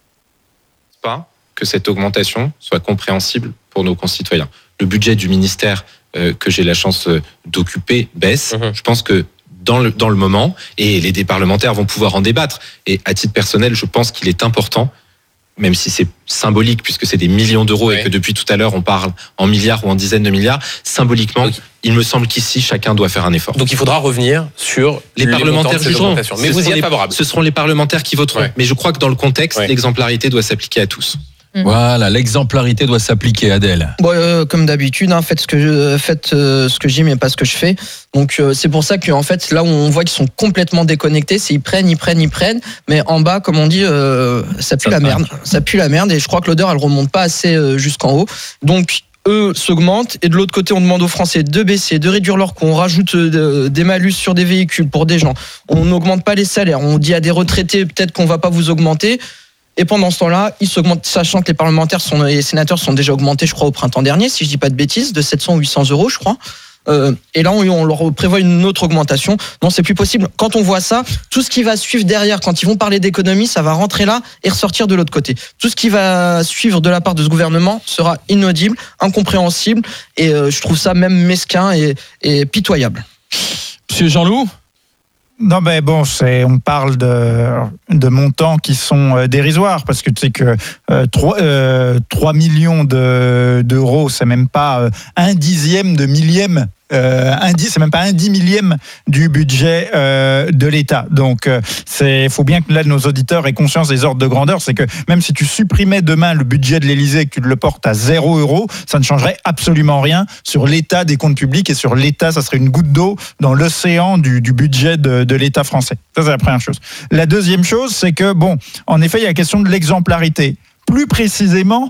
Pas que cette augmentation soit compréhensible pour nos concitoyens. Le budget du ministère euh, que j'ai la chance euh, d'occuper baisse. Mmh. Je pense que dans le, dans le moment, et les, les parlementaires vont pouvoir en débattre. Et à titre personnel, je pense qu'il est important, même si c'est symbolique, puisque c'est des millions d'euros oui. et que depuis tout à l'heure, on parle en milliards ou en dizaines de milliards, symboliquement, okay. il me semble qu'ici, chacun doit faire un effort. Donc il faudra revenir sur les parlementaires jugeront. Mais vous y êtes favorable. Ce seront les parlementaires qui voteront. Ouais. Mais je crois que dans le contexte, ouais. l'exemplarité doit s'appliquer à tous. Mmh. Voilà, l'exemplarité doit s'appliquer, Adèle. Bon, euh, comme d'habitude, hein, faites ce que je, faites euh, ce que je dis, mais pas ce que je fais. Donc euh, c'est pour ça que en fait, là où on voit qu'ils sont complètement déconnectés, c'est ils prennent, ils prennent, ils prennent, mais en bas, comme on dit, euh, ça pue ça la passe. merde, ça pue la merde. Et je crois que l'odeur, elle remonte pas assez euh, jusqu'en haut. Donc eux s'augmentent, et de l'autre côté, on demande aux Français de baisser, de réduire leurs coûts. On rajoute euh, des malus sur des véhicules pour des gens. On n'augmente pas les salaires. On dit à des retraités, peut-être qu'on va pas vous augmenter. Et pendant ce temps-là, ils s'augmentent, sachant que les parlementaires sont, les sénateurs sont déjà augmentés, je crois, au printemps dernier, si je dis pas de bêtises, de sept cents ou huit cents euros, je crois. Euh, et là, on, on leur prévoit une autre augmentation. Non, c'est plus possible. Quand on voit ça, tout ce qui va suivre derrière, quand ils vont parler d'économie, ça va rentrer là et ressortir de l'autre côté. Tout ce qui va suivre de la part de ce gouvernement sera inaudible, incompréhensible, et euh, je trouve ça même mesquin et, et pitoyable. Monsieur Jean-Loup ? Non, mais bon, c'est, on parle de, de montants qui sont euh, dérisoires, parce que tu sais que euh, trois, euh, trois millions de, d'euros, c'est même pas euh, un dixième de millième. Euh, un dix, c'est même pas un dix millième du budget euh, de l'État. Donc, euh, c'est, faut bien que là nos auditeurs aient conscience des ordres de grandeur. C'est que même si tu supprimais demain le budget de l'Élysée et que tu le portes à zéro euro, ça ne changerait absolument rien sur l'état des comptes publics, et sur l'État, ça serait une goutte d'eau dans l'océan du, du budget de, de l'État français. Ça, c'est la première chose. La deuxième chose, c'est que bon, en effet, il y a la question de l'exemplarité. Plus précisément,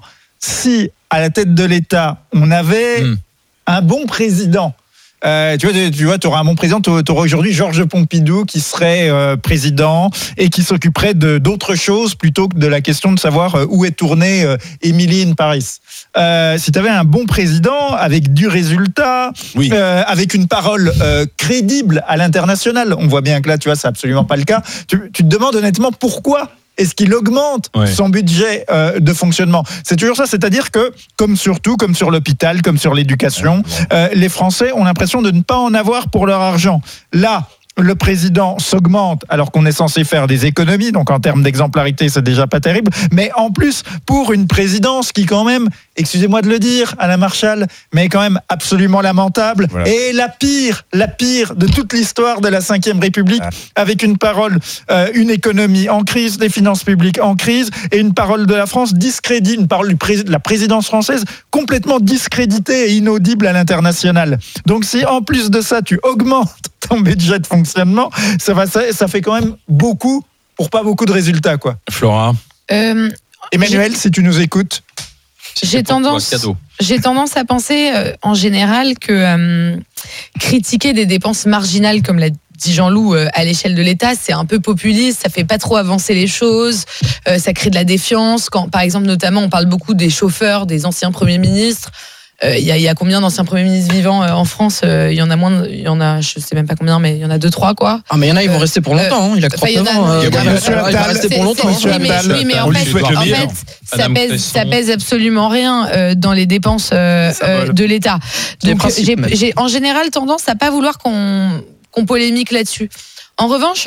si à la tête de l'État, on avait mmh. un bon président. Euh, tu vois, tu vois, tu auras un bon président. Tu auras aujourd'hui Georges Pompidou qui serait euh, président et qui s'occuperait de d'autres choses plutôt que de la question de savoir euh, où est tournée euh, Emily in Paris. Euh, si tu avais un bon président avec du résultat, oui. euh, avec une parole euh, crédible à l'international, on voit bien que là, tu vois, c'est absolument pas le cas. Tu, tu te demandes honnêtement pourquoi est-ce qu'il augmente ouais. son budget euh, de fonctionnement. C'est toujours ça, c'est-à-dire que, comme sur tout, comme sur l'hôpital, comme sur l'éducation, euh, les Français ont l'impression de ne pas en avoir pour leur argent. Là, le président s'augmente alors qu'on est censé faire des économies, donc en termes d'exemplarité, c'est déjà pas terrible, mais en plus, pour une présidence qui quand même, excusez-moi de le dire, Alain Marchal, mais quand même absolument lamentable, voilà. et la pire, la pire de toute l'histoire de la cinquième République, ah. avec une parole, euh, une économie en crise, des finances publiques en crise, et une parole de la France discrédite, une parole du pré- de la présidence française complètement discréditée et inaudible à l'international. Donc si en plus de ça, tu augmentes ton budget de fonctionnement, ça, va, ça, ça fait quand même beaucoup pour pas beaucoup de résultats, quoi. Flora euh, Emmanuel, si tu nous écoutes. J'ai tendance, j'ai tendance à penser euh, en général que euh, critiquer des dépenses marginales, comme l'a dit Jean-Loup, euh, à l'échelle de l'État, c'est un peu populiste, ça fait pas trop avancer les choses, euh, ça crée de la défiance. Quand, par exemple, notamment, on parle beaucoup des chauffeurs, des anciens premiers ministres. Il euh, y, y a combien d'anciens premiers ministres vivants euh, en France? Il euh, y en a moins, il y en a, je sais même pas combien, mais il y en a deux, trois, quoi. Ah, mais il y en a, ils vont rester pour longtemps. Hein. Il a que trente-neuf ans. Il va rester pour longtemps. Oui, mais, oui, mais en fait, en fait ça, pèse, ça pèse absolument rien euh, dans les dépenses euh, euh, de l'État. Donc, j'ai, j'ai en général tendance à pas vouloir qu'on, qu'on polémique là-dessus. En revanche,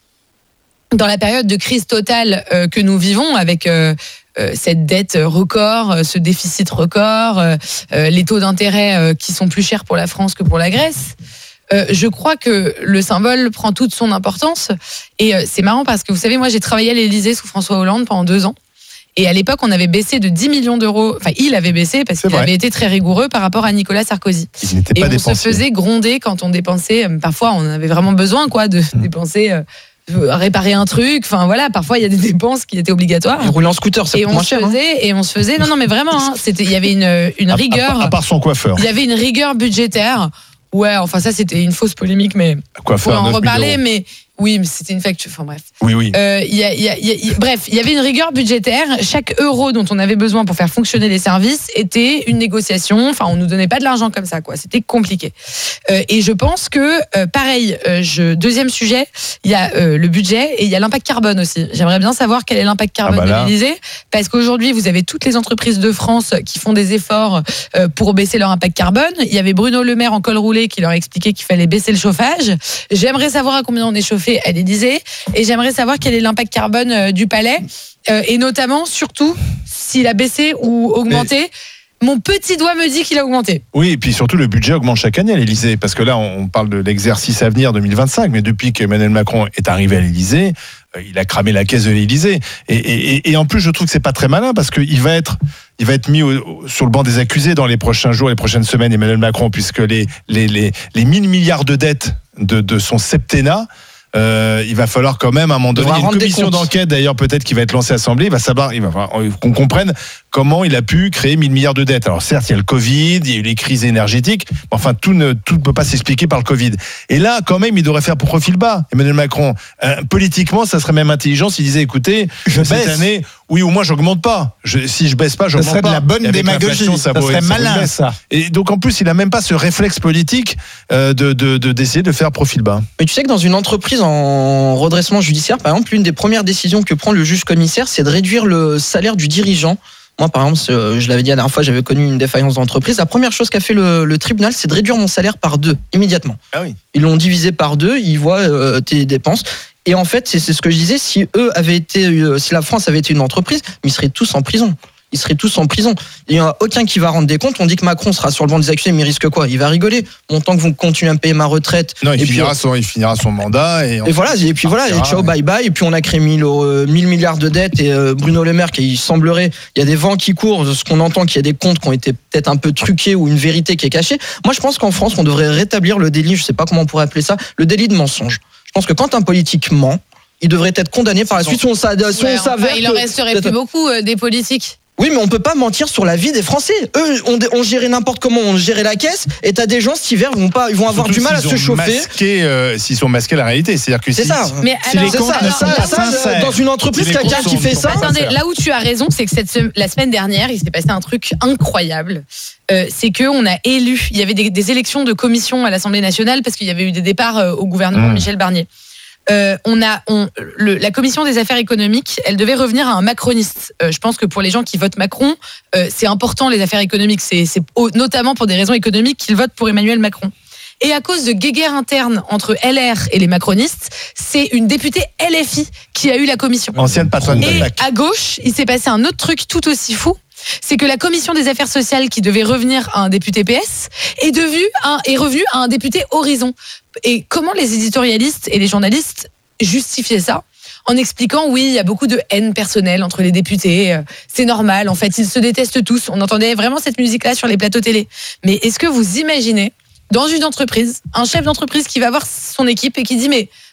dans la période de crise totale euh, que nous vivons, avec euh, euh, cette dette record, euh, ce déficit record, euh, euh, les taux d'intérêt euh, qui sont plus chers pour la France que pour la Grèce, euh, je crois que le symbole prend toute son importance. Et euh, c'est marrant parce que vous savez, moi j'ai travaillé à l'Élysée sous François Hollande pendant deux ans. Et à l'époque, on avait baissé de dix millions d'euros. Enfin, il avait baissé parce c'est qu'il vrai. avait été très rigoureux par rapport à Nicolas Sarkozy. Il n'était et pas on dépensier. se faisait gronder quand on dépensait. Parfois, on avait vraiment besoin, quoi, de mmh. dépenser. Euh, réparer un truc, enfin voilà, parfois il y a des dépenses qui étaient obligatoires. Et rouler en scooter, ça et coûte on moins se cher. faisait, hein. Et on se faisait, non non mais vraiment, hein, c'était, il y avait une une à, rigueur. À, à part son coiffeur. Il y avait une rigueur budgétaire. Ouais, enfin ça c'était une fausse polémique, mais on pourrait en reparler, mais oui, mais c'était une facture. Enfin bref. Oui, oui. Euh, y a, y a, y a, bref, il y avait une rigueur budgétaire. Chaque euro dont on avait besoin pour faire fonctionner les services était une négociation. Enfin, on nous donnait pas de l'argent comme ça, quoi. C'était compliqué. Euh, et je pense que, euh, pareil, euh, je, deuxième sujet, il y a euh, le budget et il y a l'impact carbone aussi. J'aimerais bien savoir quel est l'impact carbone ah bah de l'Élysée, parce qu'aujourd'hui, vous avez toutes les entreprises de France qui font des efforts euh, pour baisser leur impact carbone. Il y avait Bruno Le Maire en col roulé qui leur expliquait qu'il fallait baisser le chauffage. J'aimerais savoir à combien on est chauffé à l'Élysée et j'aimerais savoir quel est l'impact carbone euh, du palais euh, et notamment, surtout, s'il a baissé ou augmenté. Mais... Mon petit doigt me dit qu'il a augmenté. Oui, et puis surtout le budget augmente chaque année à l'Élysée, parce que là on parle de l'exercice à venir deux mille vingt-cinq, mais depuis qu'Emmanuel Macron est arrivé à l'Élysée, euh, il a cramé la caisse de l'Élysée. Et, et, et en plus je trouve que c'est pas très malin, parce qu'il va être, il va être mis au, au, sur le banc des accusés dans les prochains jours, les prochaines semaines, Emmanuel Macron, puisque les, les, les, les mille milliards de dettes de, de son septennat, Euh, il va falloir quand même à un moment donné, il y a une commission d'enquête d'ailleurs peut-être qui va être lancée à l'Assemblée, il va savoir, il va falloir qu'on comprenne comment il a pu créer mille milliards de dettes. Alors certes, il y a le Covid, il y a eu les crises énergétiques, mais enfin tout ne tout ne peut pas s'expliquer par le Covid. Et là, quand même, il devrait faire pour profil bas. Emmanuel Macron, euh, politiquement, ça serait même intelligent s'il disait, écoutez, je cette baisse. année, oui, au moins j'augmente pas. Je, si je baisse pas, j'augmente pas. Ça serait de la bonne démagogie. Ça, ça serait malin, ça. Et donc en plus, il a même pas ce réflexe politique euh, de, de, de d'essayer de faire profil bas. Mais tu sais que dans une entreprise en redressement judiciaire, par exemple, l'une des premières décisions que prend le juge commissaire, c'est de réduire le salaire du dirigeant. Moi, par exemple, je l'avais dit la dernière fois, j'avais connu une défaillance d'entreprise. La première chose qu'a fait le, le tribunal, c'est de réduire mon salaire par deux, immédiatement. Ah oui. Ils l'ont divisé par deux, ils voient euh, tes dépenses. Et en fait, c'est, c'est ce que je disais, si eux avaient été, euh, si la France avait été une entreprise, ils seraient tous en prison. Ils seraient tous en prison. Il n'y en a aucun qui va rendre des comptes. On dit que Macron sera sur le banc des accusés, mais il risque quoi? Il va rigoler. Bon, tant que vous continuez à me payer ma retraite. Non, il, et finira, puis, son, il finira son mandat. Et, et voilà, et puis voilà, et ciao, bye bye. Et puis on a créé mille milliards de dettes. Et euh, Bruno Le Maire, qui il semblerait, il y a des vents qui courent, de ce qu'on entend, qu'il y a des comptes qui ont été peut-être un peu truqués ou une vérité qui est cachée. Moi, je pense qu'en France, on devrait rétablir le délit, je ne sais pas comment on pourrait appeler ça, le délit de mensonge. Je pense que quand un politique ment, il devrait être condamné par la suite. Si on, s'ad- si ouais, on s'avère enfin, il en resterait plus beaucoup euh, des politiques. Oui, mais on peut pas mentir sur la vie des Français. Eux, on, on gérait n'importe comment, on gérait la caisse, et t'as des gens cet hiver, ils vont pas, ils vont avoir surtout du mal à se chauffer. Masqué, euh, s'ils sont masqués la réalité, c'est-à-dire que c'est si, ça. Mais si alors, les comptes ne sont pas sincères, dans une entreprise, si quelqu'un qui fait ça. Attendez, là où tu as raison, c'est que cette se- la semaine dernière, il s'est passé un truc incroyable. Euh, c'est que on a élu, il y avait des, des élections de commission à l'Assemblée nationale parce qu'il y avait eu des départs euh, au gouvernement mmh. Michel Barnier. Euh, on a, on, le, la commission des affaires économiques, elle devait revenir à un macroniste. Euh, je pense que pour les gens qui votent Macron, euh, c'est important les affaires économiques. C'est, c'est au, notamment pour des raisons économiques qu'ils votent pour Emmanuel Macron. Et à cause de guéguerre interne entre L R et les macronistes, c'est une députée L F I qui a eu la commission. Ancienne patronne de Et la C. à gauche, il s'est passé un autre truc tout aussi fou. C'est que la commission des affaires sociales qui devait revenir à un député P S est devenue un, est revenue à un député Horizon. Et comment les éditorialistes et les journalistes justifiaient ça? En expliquant, oui, il y a beaucoup de haine personnelle entre les députés, c'est normal, en fait, ils se détestent tous. On entendait vraiment cette musique-là sur les plateaux télé. Mais est-ce que vous imaginez, dans une entreprise, un chef d'entreprise qui va voir son équipe et qui dit, mais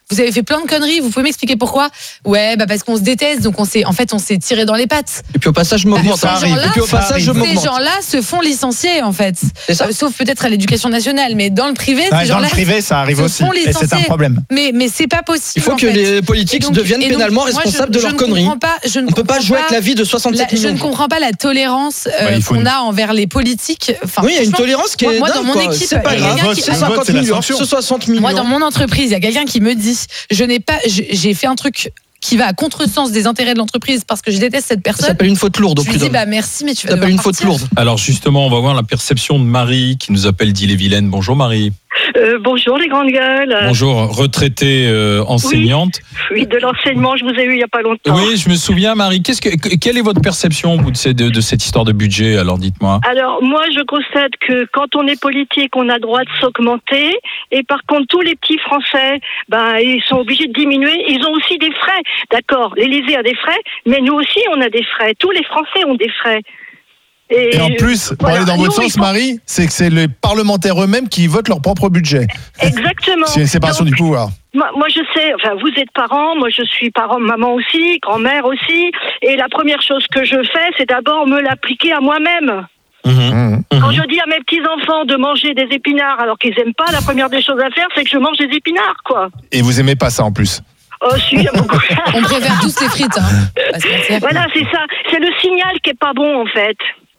Vous avez fait plein de conneries. Vous pouvez m'expliquer pourquoi? Ouais, bah parce qu'on se déteste, donc on s'est, en fait, on s'est tiré dans les pattes. Et puis au passage, je m'augmente. Bah, ces gens-là, Et puis au passage, je ces m'augmente. gens-là se font licencier, en fait. C'est ça. Euh, sauf peut-être à l'éducation nationale, mais dans le privé, Ouais, ces dans gens-là le privé, ça arrive se aussi. font Et c'est un licencier. problème. Mais mais c'est pas possible. Il faut en que fait. les politiques Et donc- deviennent et donc, pénalement moi, je- responsables de je leurs ne conneries. comprends pas- je ne On peut pas comprends jouer avec la vie de soixante-sept la- Je millions. ne comprends pas la tolérance euh, Bah, il faut qu'on une- a envers les politiques. Enfin, Oui, il y a une franchement, tolérance qui moi, est moi, dingue, dans mon quoi. équipe, C'est pas il y a grave. quelqu'un qui- C'est vote, cinquante c'est la millions, sanction. c'est soixante millions. Moi, dans mon entreprise, il y a quelqu'un qui me dit, je n'ai pas, je- j'ai fait un truc qui va à contresens des intérêts de l'entreprise parce que je déteste cette Ça personne. s'appelle une faute lourde au Je lui dis, prud'homme. bah merci, mais tu vas Ça devoir s'appelle une faute partir. lourde. Alors justement, on va voir la perception de Marie qui nous appelle d'Ille-et-Vilaine. Bonjour Marie. Euh, bonjour les grandes gueules. Bonjour, retraitée euh, enseignante. Oui, de l'enseignement, je vous ai eu il n'y a pas longtemps. Oui, je me souviens Marie. Qu'est-ce que, quelle est votre perception vous, de, ces- de, de cette histoire de budget? Alors dites-moi. Alors moi je constate que quand on est politique, on a le droit de s'augmenter et par contre tous les petits Français, ben ils sont obligés de diminuer. Ils ont aussi des frais, d'accord. L'Élysée a des frais, mais nous aussi on a des frais. Tous les Français ont des frais. Et en plus, pour voilà, aller dans nous, votre il sens, faut- Marie, c'est que c'est les parlementaires eux-mêmes qui votent leur propre budget. Exactement. C'est une séparation Donc, du pouvoir. Moi, moi, je sais, enfin, vous êtes parents, moi, je suis parent, maman aussi, grand-mère aussi. Et la première chose que je fais, c'est d'abord me l'appliquer à moi-même. Mmh. Quand je dis à mes petits-enfants de manger des épinards alors qu'ils aiment pas, la première des choses à faire, c'est que je mange des épinards, quoi. Et vous aimez pas ça en plus. Oh, si, j'aime beaucoup. On préfère tous les frites. Hein. Pas se mentir. Voilà, c'est ça. C'est le signal qui est pas bon, en fait.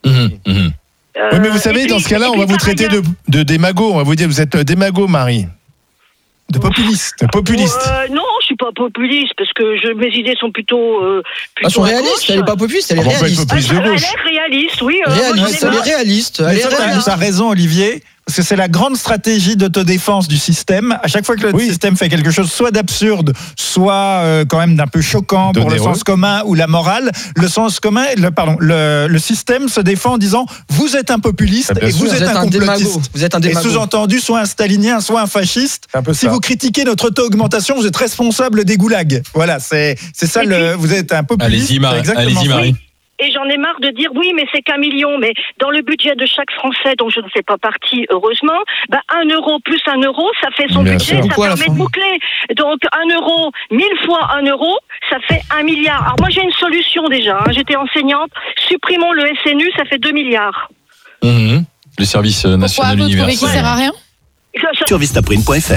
Euh, Oui, mais vous savez, et dans puis- ce cas-là, et on puis va vous par traiter ailleurs- de, de démago. On va vous dire, vous êtes euh, démago, Marie. De populiste. De populiste. Euh, non, je suis pas populiste parce que je, mes idées sont plutôt. Euh, plutôt Elles sont à réalistes, gauche. elle est pas populiste, elle est Ah bon, on peut être réaliste. populiste. Ah, de elle gauche. est réaliste, oui. euh, moi, j'en ai Réaliste, elle est marre. réaliste. Elle Mais est ça, t'as- réaliste. t'as raison, Olivier. Parce que c'est la grande stratégie d'autodéfense du système. À chaque fois que le Oui. système fait quelque chose, soit d'absurde, soit euh, quand même d'un peu choquant pour le D'onéreux. sens commun ou la morale, le sens commun, le, pardon, le, le système se défend en disant vous êtes un populiste Ah, bien et vous sûr. êtes, un démago. complotiste. Vous êtes un Et démago. sous-entendu, soit un stalinien, soit un fasciste. C'est un peu Si ça. vous critiquez notre taux d'augmentation, vous êtes responsable des goulags. Voilà, c'est c'est ça. Et Le, puis- vous êtes un populiste. Allez-y, Marie. c'est exactement Allez-y, ça. Marie. Et j'en ai marre de dire oui, mais c'est qu'un million. Mais dans le budget de chaque Français, dont je ne fais pas partie, heureusement, bah un euro plus un euro, ça fait son Bien budget, sûr. ça Pourquoi, à la permet fin de boucler. Donc un euro, mille fois un euro, ça fait un milliard. Alors moi j'ai une solution déjà. Hein. J'étais enseignante. Supprimons le S N U, ça fait deux milliards. Mhm. Le service euh, Pourquoi national vous trouvez universel. qu'il sert à rien? Ça- ça- Sur vistaprint point f r.